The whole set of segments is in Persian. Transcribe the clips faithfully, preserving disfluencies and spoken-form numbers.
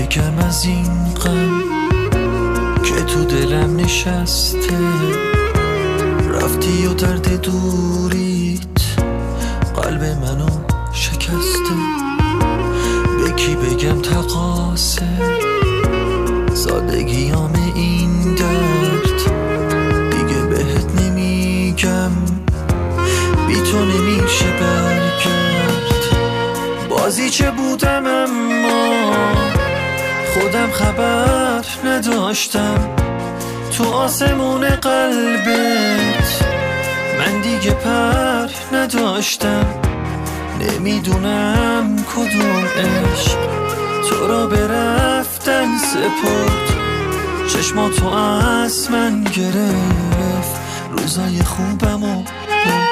بگم از این غم که تو دلم نشسته؟ رفتی و درد دوریت قلب منو شکسته. به کی بگم تقاصه سادگیام این درد؟ دیگه بهت نمیگم بی تو نمیشه برگرد. بازی چه بودم اما خودم خبر نداشتم. تو آسمون قلبت من دیگه پر نداشتم. نمیدونم کدوم عشق تو را به رفتن سپرد. چشماتو از من گرفت روزای خوبمو برد.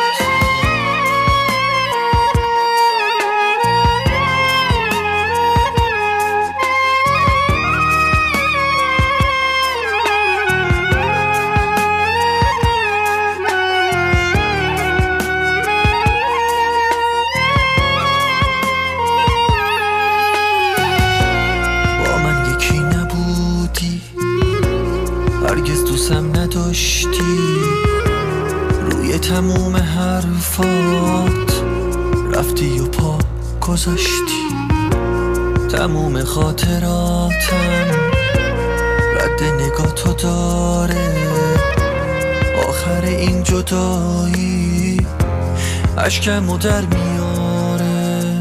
هرگز دوستم نداشتی. روی تموم حرفات رفتی و پا گذاشتی. تموم خاطراتم رد نگاه تو داره. آخر این جدایی اشکمو در میاره.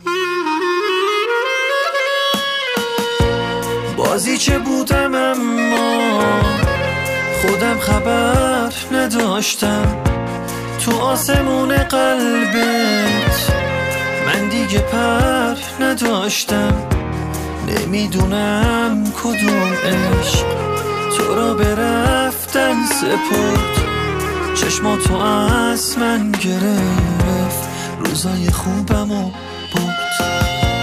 بازی چه بودم اما خودم خبر نداشتم. تو آسمون قلبت من دیگه پر نداشتم. نمیدونم کدوم عشق تو را به رفتن سپرد. چشماتو از من گرفت روزای خوبمو برد.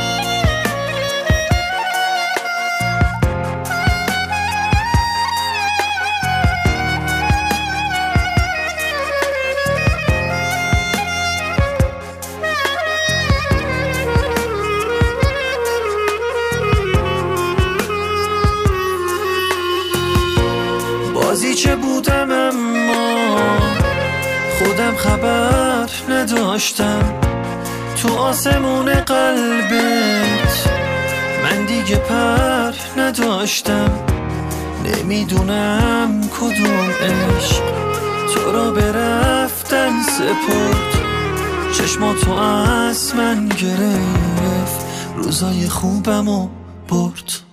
بازی چه بودم اما خودم خبر نداشتم. تو آسمون قلبت من دیگه پر نداشتم. نمیدونم کدوم عشق تو را به رفتن سپرد. چشماتو از من گرفت روزای خوبمو برد.